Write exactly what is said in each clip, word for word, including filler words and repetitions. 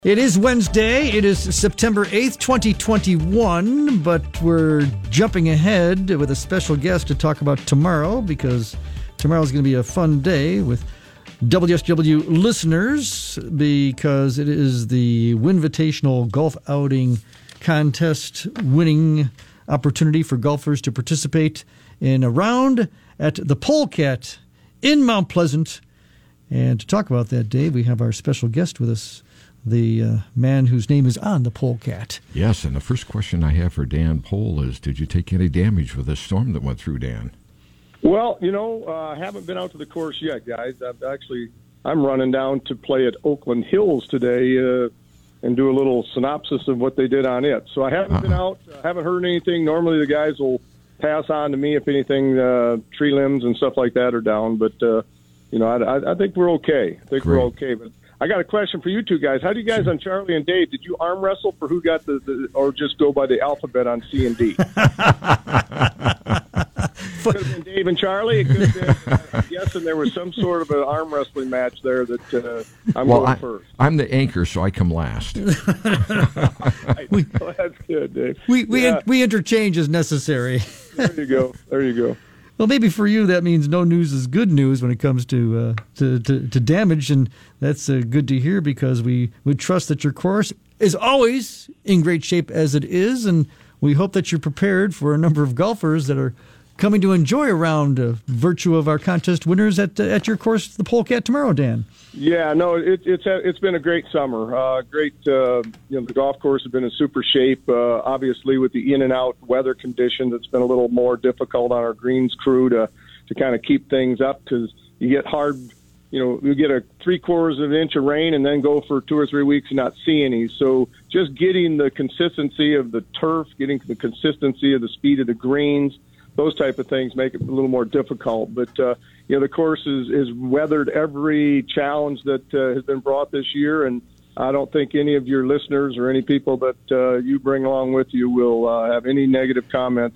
It is Wednesday. It is September eighth, twenty twenty-one, but we're jumping ahead with a special guest to talk about tomorrow, because tomorrow's going to be a fun day with W S W listeners, because it is the Winvitational Golf Outing Contest winning opportunity for golfers to participate in a round at the Polecat in Mount Pleasant. And to talk about that, Dave, we have our special guest with us, the uh, man whose name is on the Polecat. Yes, and the first question I have for Dan Pohl is, did you take any damage with the storm that went through, Dan? Well, you know, uh, I haven't been out to the course yet, guys. I've actually, I'm running down to play at Oakland Hills today uh, and do a little synopsis of what they did on it. So I haven't uh-uh. been out. I haven't heard anything. Normally the guys will pass on to me if anything, uh, tree limbs and stuff like that are down. But, uh, you know, I, I think we're okay. I think Great. we're okay. But I got a question for you two guys. How do you guys on Charlie and Dave, did you arm wrestle for who got the, the or just go by the alphabet on C and D? Could have been Dave and Charlie. It could have been, I'm guessing there was some sort of an arm wrestling match there that uh, I'm well, going I, first. I'm the anchor, so I come last. we, well, that's good, Dave. We we, yeah. in, we interchange as necessary. There you go. There you go. Well, maybe for you that means no news is good news when it comes to uh, to, to, to damage, and that's uh, good to hear, because we, we trust that your course is always in great shape as it is, and we hope that you're prepared for a number of golfers that are coming to enjoy a round of virtue of our contest winners at uh, at your course, the Polecat, tomorrow, Dan. Yeah, no, it, it's it's been a great summer. Uh, great, uh, you know, the golf course has been in super shape. Uh, obviously, with the in and out weather conditions, it's been a little more difficult on our greens crew to to kind of keep things up, because you get hard. You know, you get a three quarters of an inch of rain and then go for two or three weeks and not see any. So just getting the consistency of the turf, getting the consistency of the speed of the greens, those type of things make it a little more difficult. But, uh, you know, the course is, is weathered every challenge that uh, has been brought this year, and I don't think any of your listeners or any people that uh, you bring along with you will uh, have any negative comments,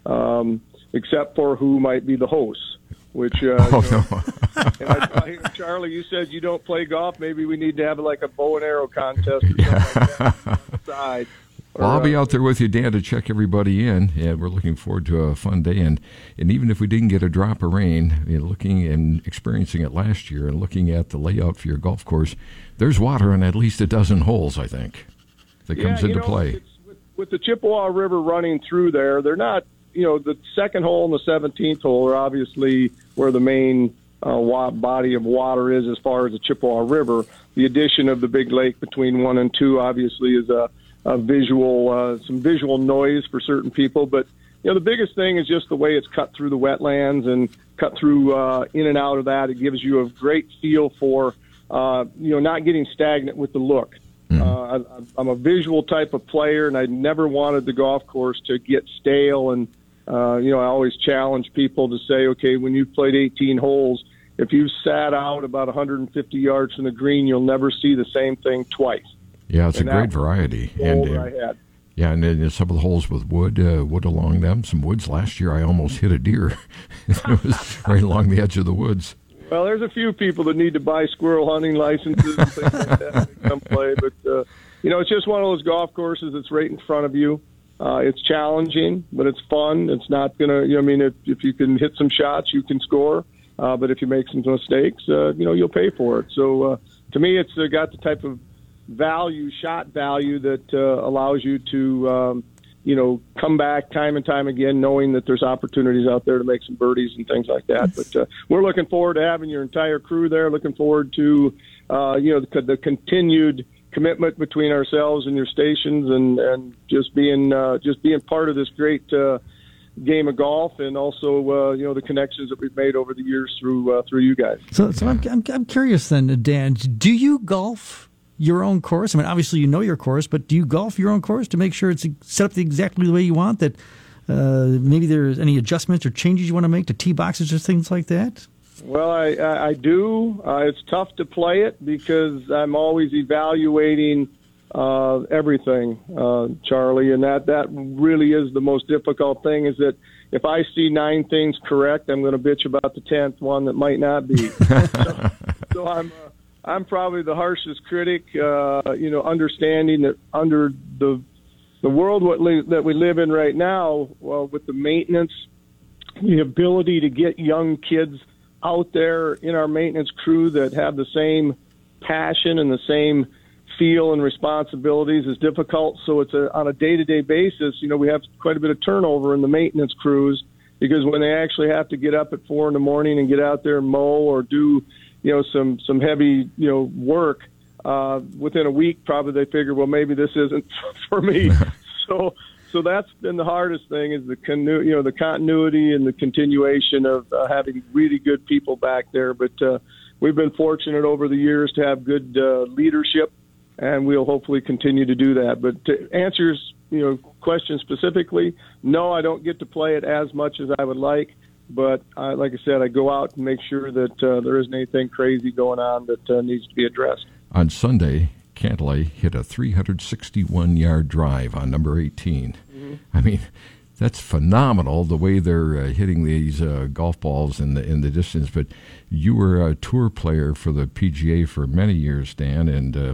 um, except for who might be the hosts, which, uh, oh, you know, no. and I saw here, Charlie, you said you don't play golf. Maybe we need to have like a bow and arrow contest or yeah. something like that on the side. Well, I'll be out there with you, Dan, to check everybody in, and we're looking forward to a fun day. And, and even if we didn't get a drop of rain, you know, looking and experiencing it last year and looking at the layout for your golf course, there's water on at least a dozen holes, I think, that yeah, comes into you know, play. It's, with, with the Chippewa River running through there, they're not, you know, the second hole and the seventeenth hole are obviously where the main uh, wa- body of water is as far as the Chippewa River. The addition of the big lake between one and two obviously is a A visual, uh, some visual noise for certain people, but you know the biggest thing is just the way it's cut through the wetlands and cut through uh, in and out of that. It gives you a great feel for uh, you know not getting stagnant with the look. Mm-hmm. Uh, I, I'm a visual type of player, and I never wanted the golf course to get stale. And uh, you know I always challenge people to say, okay, when you've played eighteen holes, if you've sat out about one hundred fifty yards from the green, you'll never see the same thing twice. Yeah, it's and a great variety. And uh, I had. yeah, and then some of the holes with wood, uh, wood along them. Some woods last year, I almost hit a deer. It was right along the edge of the woods. Well, there's a few people that need to buy squirrel hunting licenses and things like that to come play. But uh, you know, it's just one of those golf courses that's right in front of you. Uh, it's challenging, but it's fun. It's not gonna. You know, I mean, if if you can hit some shots, you can score. Uh, but if you make some mistakes, uh, you know, you'll pay for it. So uh, to me, it's uh, got the type of value, shot value that uh, allows you to, um, you know, come back time and time again, knowing that there's opportunities out there to make some birdies and things like that. But uh, we're looking forward to having your entire crew there. Looking forward to, uh, you know, the, the continued commitment between ourselves and your stations, and, and just being uh, just being part of this great uh, game of golf, and also uh, you know the connections that we've made over the years through uh, through you guys. So, so I'm, I'm I'm curious then, Dan. Do you golf your own course? I mean, obviously you know your course, but do you golf your own course to make sure it's set up exactly the way you want, that uh, maybe there's any adjustments or changes you want to make to tee boxes or things like that? Well, I, I, I do. Uh, it's tough to play it because I'm always evaluating uh, everything, uh, Charlie, and that, that really is the most difficult thing, is that if I see nine things correct, I'm going to bitch about the tenth one that might not be. so, so I'm... Uh, I'm probably the harshest critic. Uh, you know, understanding that under the the world what li- that we live in right now, well, with the maintenance, the ability to get young kids out there in our maintenance crew that have the same passion and the same feel and responsibilities is difficult. So it's a, on a day-to-day basis, you know, we have quite a bit of turnover in the maintenance crews, because when they actually have to get up at four in the morning and get out there and mow or do, you know, some, some heavy, you know, work, uh, within a week, probably they figure, well, maybe this isn't for me. so, so that's been the hardest thing, is the conu- you know, the continuity and the continuation of uh, having really good people back there. But, uh, we've been fortunate over the years to have good, uh, leadership, and we'll hopefully continue to do that. But to answer, you know, question specifically, no, I don't get to play it as much as I would like. But uh, like I said, I go out and make sure that uh, there isn't anything crazy going on that uh, needs to be addressed. On Sunday, Cantlay hit a three hundred sixty-one yard drive on number eighteen. Mm-hmm. I mean, that's phenomenal, the way they're uh, hitting these uh, golf balls in the in the distance. But you were a tour player for the P G A for many years, Dan, and uh,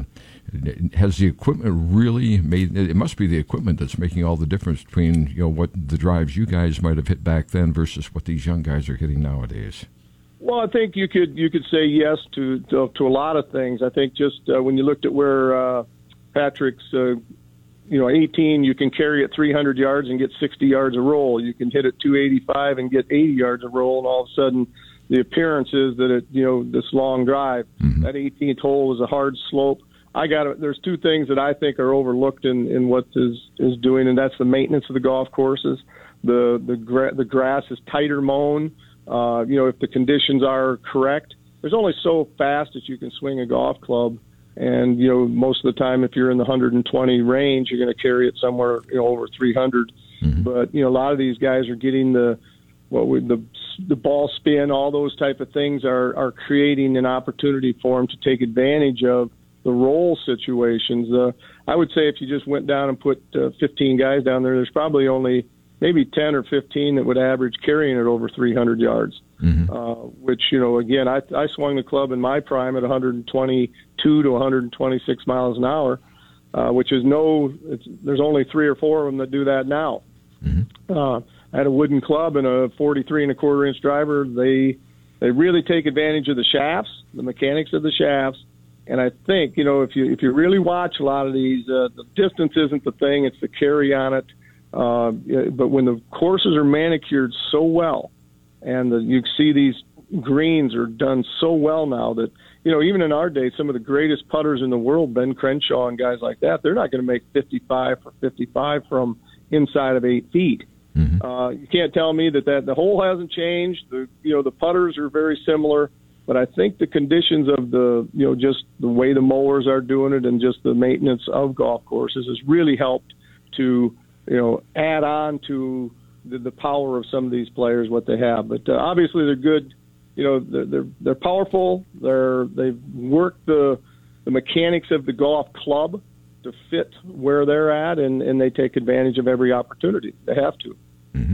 has the equipment really made? It must be the equipment that's making all the difference between, you know, what the drives you guys might have hit back then versus what these young guys are hitting nowadays. Well, I think you could you could say yes to to, to a lot of things. I think just uh, when you looked at where uh, Patrick's, uh, you know, eighteen, you can carry it three hundred yards and get sixty yards a roll. You can hit it two eighty-five and get eighty yards a roll, and all of a sudden the appearance is that it, you know, this long drive. Mm-hmm. That eighteenth hole was a hard slope. I got it. There's two things that I think are overlooked in, in what is, is doing, and that's the maintenance of the golf courses. The the gra- the grass is tighter mown. Uh, you know, if the conditions are correct, there's only so fast that you can swing a golf club, and you know, most of the time, if you're in the one hundred twenty range, you're going to carry it somewhere, you know, over three hundred. Mm-hmm. But you know, a lot of these guys are getting the what we, the the ball spin, all those type of things are are creating an opportunity for them to take advantage of the roll situations. Uh, I would say if you just went down and put uh, fifteen guys down there, there's probably only maybe ten or fifteen that would average carrying it over three hundred yards, mm-hmm. uh, which, you know, again, I, I swung the club in my prime at one hundred twenty-two to one hundred twenty-six miles an hour, uh, which is no, it's, there's only three or four of them that do that now. Mm-hmm. Uh, I had a wooden club and a forty-three and a quarter inch driver. They, they really take advantage of the shafts, the mechanics of the shafts. And I think, you know, if you if you really watch a lot of these, uh, the distance isn't the thing; it's the carry on it. Uh, but when the courses are manicured so well, and the, you see these greens are done so well now that, you know, even in our day, some of the greatest putters in the world, Ben Crenshaw and guys like that, they're not going to make fifty-five for fifty-five from inside of eight feet. Mm-hmm. Uh, you can't tell me that, that the hole hasn't changed. The you know the putters are very similar. But I think the conditions of the, you know, just the way the mowers are doing it and just the maintenance of golf courses has really helped to, you know, add on to the, the power of some of these players, what they have. But uh, obviously they're good, you know, they're, they're, they're powerful. They're, they've worked the, the mechanics of the golf club to fit where they're at, and, and they take advantage of every opportunity. They have to. Mm-hmm.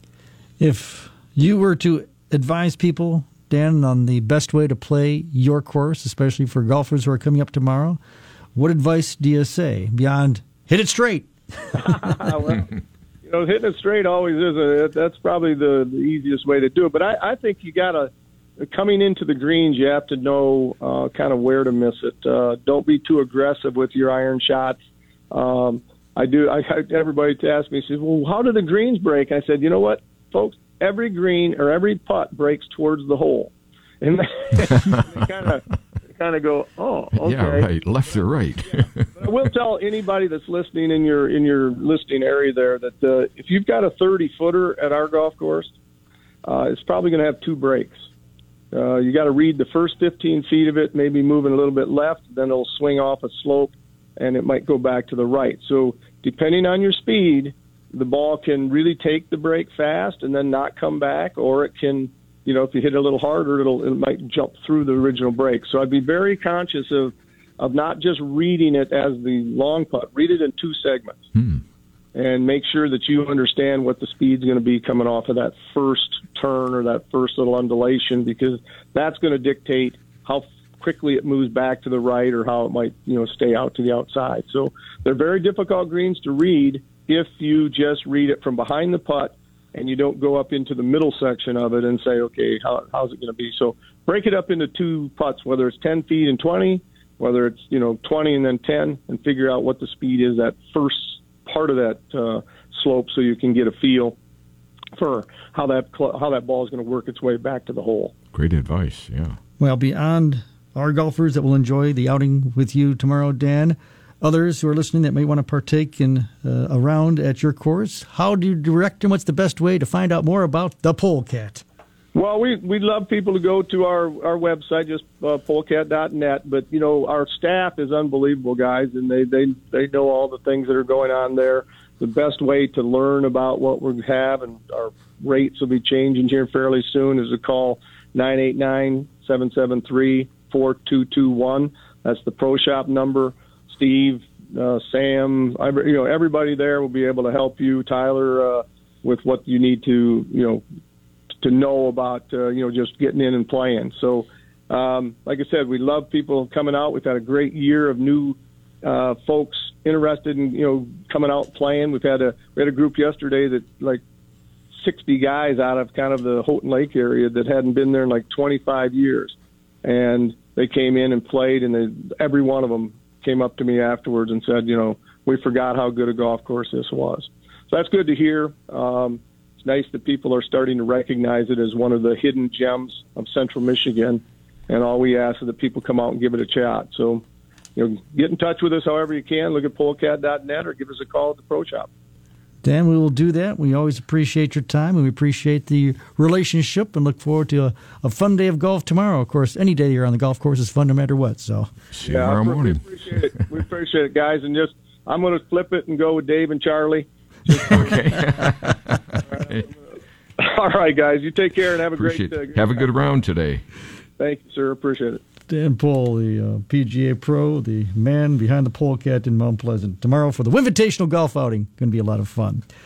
If you were to advise people, Dan, on the best way to play your course, especially for golfers who are coming up tomorrow, what advice do you say beyond hit it straight? Well, you know, hitting it straight always is a, that's probably the, the easiest way to do it. But I, I think you got to, coming into the greens, you have to know uh, kind of where to miss it. Uh, don't be too aggressive with your iron shots. Um, I do. I, everybody asks me, says, "Well, how do the greens break?" I said, "You know what, folks? Every green or every putt breaks towards the hole," and they kind of kind of go, "Oh, okay, yeah, right, left or right." Yeah. But I will tell anybody that's listening in your in your listening area there that uh, if you've got a thirty footer at our golf course, uh, it's probably going to have two breaks. Uh, you got to read the first fifteen feet of it, maybe moving a little bit left, then it'll swing off a slope, and it might go back to the right. So depending on your speed, the ball can really take the break fast and then not come back, or it can, you know, if you hit it a little harder, it'll, it might jump through the original break. So I'd be very conscious of, of not just reading it as the long putt. Read it in two segments hmm. and make sure that you understand what the speed's going to be coming off of that first turn or that first little undulation, because that's going to dictate how quickly it moves back to the right or how it might, you know, stay out to the outside. So they're very difficult greens to read if you just read it from behind the putt and you don't go up into the middle section of it and say, okay, how, how's it going to be? So break it up into two putts, whether it's ten feet and twenty, whether it's, you know, twenty and then ten, and figure out what the speed is that first part of that uh, slope so you can get a feel for how that cl- how that ball is going to work its way back to the hole. Great advice, yeah. Well, beyond our golfers that will enjoy the outing with you tomorrow, Dan, others who are listening that may want to partake in uh, a round at your course, how do you direct them? What's the best way to find out more about the Polecat? Well, we we love people to go to our, our website, just uh, polecat dot net. But, you know, our staff is unbelievable, guys, and they, they, they know all the things that are going on there. The best way to learn about what we have, and our rates will be changing here fairly soon, is to call nine eight nine, seven seven three, four two two one. That's the Pro Shop number. Steve, uh, Sam, I, you know, everybody there will be able to help you, Tyler, uh, with what you need to, you know, to know about, uh, you know, just getting in and playing. So, um, like I said, we love people coming out. We've had a great year of new uh, folks interested in, you know, coming out playing. We've had a we had a group yesterday that like sixty guys out of kind of the Houghton Lake area that hadn't been there in like twenty-five years, and they came in and played, and they, every one of them came up to me afterwards and said, you know, we forgot how good a golf course this was. So that's good to hear. Um, it's nice that people are starting to recognize it as one of the hidden gems of Central Michigan, and all we ask is that people come out and give it a shot. So, you know, get in touch with us however you can. Look at polecat dot net or give us a call at the Pro Shop. Dan, we will do that. We always appreciate your time, and we appreciate the relationship, and look forward to a, a fun day of golf tomorrow. Of course, any day you're on the golf course is fun no matter what. So, see you yeah, tomorrow we morning. appreciate it. We appreciate it, guys. And just, I'm going to flip it and go with Dave and Charlie. Okay. All right, guys. You take care and have a Appreciate great it. uh, Have a good round today. Thank you, sir. Appreciate it. Dan Pohl, the uh, P G A pro, the man behind the Polecat in Mount Pleasant. Tomorrow for the Invitational Golf Outing. Going to be a lot of fun.